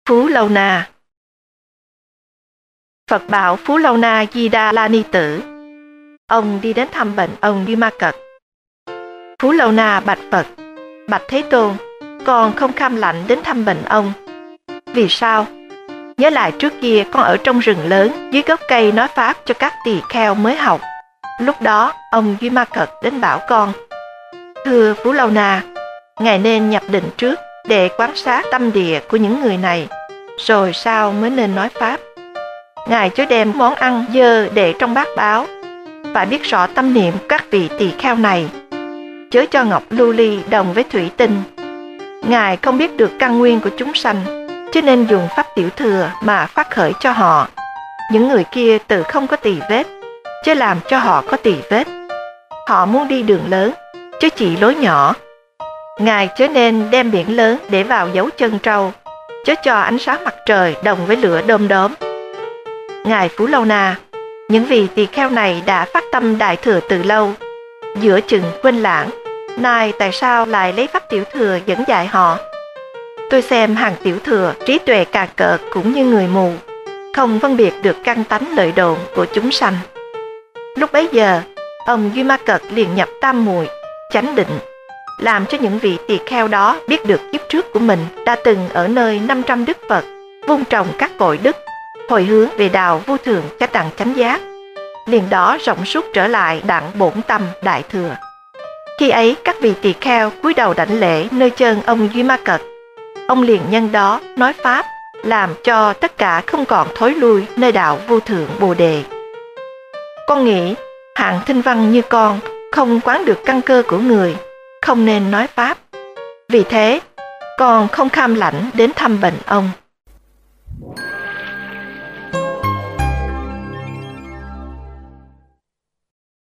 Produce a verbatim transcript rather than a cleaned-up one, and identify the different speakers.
Speaker 1: Phú Lâu Na. Phật bảo Phú Lâu Na Di Đà La Ni Tử. Ông đi đến thăm bệnh ông Duy Ma Cật. Phú Lâu Na bạch Phật: Bạch Thế Tôn, con không kham lạnh đến thăm bệnh ông. Vì sao? Nhớ lại trước kia con ở trong rừng lớn dưới gốc cây nói pháp cho các tỳ kheo mới học. Lúc đó ông Duy Ma Cật đến bảo con: Thưa Phú Lâu Na, ngài nên nhập định trước để quan sát tâm địa của những người này, rồi sau mới nên nói pháp. Ngài chớ đem món ăn dơ để trong bát báo, phải biết rõ tâm niệm các vị tỳ kheo này. Chớ cho ngọc lưu ly đồng với thủy tinh. Ngài không biết được căn nguyên của chúng sanh, chứ nên dùng pháp tiểu thừa mà phát khởi cho họ. Những người kia tự không có tỳ vết, chứ làm cho họ có tỳ vết. Họ muốn đi đường lớn, chứ chỉ lối nhỏ. Ngài chớ nên đem biển lớn để vào dấu chân trâu, chớ cho ánh sáng mặt trời đồng với lửa đom đóm. Ngài Phú Lâu Na, những vị tỳ kheo này đã phát tâm đại thừa từ lâu, giữa chừng quên lãng, nay tại sao lại lấy pháp tiểu thừa dẫn dạy họ? Tôi xem hàng tiểu thừa trí tuệ cà cợt cũng như người mù, không phân biệt được căn tánh lợi độn của chúng sanh. Lúc bấy giờ, ông Duy Ma Cật liền nhập tam muội, chánh định, làm cho những vị tỳ kheo đó biết được kiếp trước của mình đã từng ở nơi năm trăm đức Phật, vun trồng các cội đức, hồi hướng về đạo vô thượng chánh đẳng chánh giác. Liền đó rộng suốt trở lại đặng bổn tâm đại thừa. Khi ấy các vị tỳ kheo cúi đầu đảnh lễ nơi chân ông Duy Ma Cật. Ông liền nhân đó nói pháp, làm cho tất cả không còn thối lui nơi đạo vô thượng Bồ Đề. Con nghĩ hạng thinh văn như con không quán được căn cơ của người, không nên nói pháp. Vì thế con không kham lãnh đến thăm bệnh ông.